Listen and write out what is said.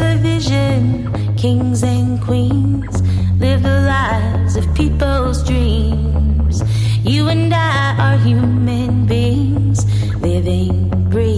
television, kings and queens live the lives of people's dreams. You and I are human beings, living, breathing.